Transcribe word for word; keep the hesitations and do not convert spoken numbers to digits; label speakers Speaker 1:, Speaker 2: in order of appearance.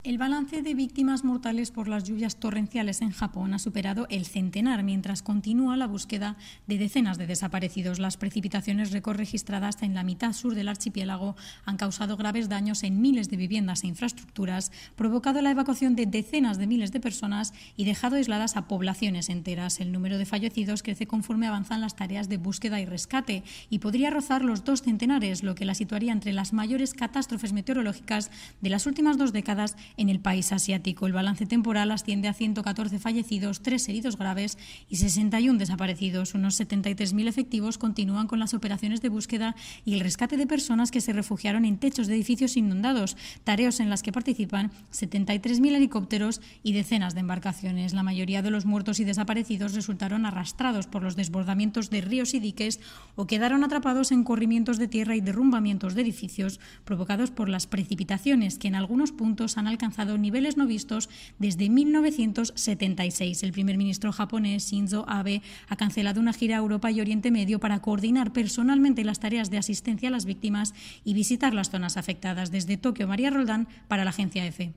Speaker 1: El balance de víctimas mortales por las lluvias torrenciales en Japón ha superado el centenar, mientras continúa la búsqueda de decenas de desaparecidos. Las precipitaciones récord registradas en la mitad sur del archipiélago han causado graves daños en miles de viviendas e infraestructuras, provocado la evacuación de decenas de miles de personas y dejado aisladas a poblaciones enteras. El número de fallecidos crece conforme avanzan las tareas de búsqueda y rescate y podría rozar los dos centenares, lo que la situaría entre las mayores catástrofes meteorológicas de las últimas dos décadas en el país asiático. El balance temporal asciende a ciento catorce fallecidos, tres heridos graves y sesenta y uno desaparecidos. Unos setenta y tres mil efectivos continúan con las operaciones de búsqueda y el rescate de personas que se refugiaron en techos de edificios inundados, tareas en las que participan setenta y tres mil helicópteros y decenas de embarcaciones. La mayoría de los muertos y desaparecidos resultaron arrastrados por los desbordamientos de ríos y diques o quedaron atrapados en corrimientos de tierra y derrumbamientos de edificios provocados por las precipitaciones, que en algunos puntos han alcanzado niveles no vistos desde mil novecientos setenta y seis. El primer ministro japonés, Shinzo Abe, ha cancelado una gira a Europa y Oriente Medio para coordinar personalmente las tareas de asistencia a las víctimas y visitar las zonas afectadas. Desde Tokio, María Roldán, para la agencia EFE.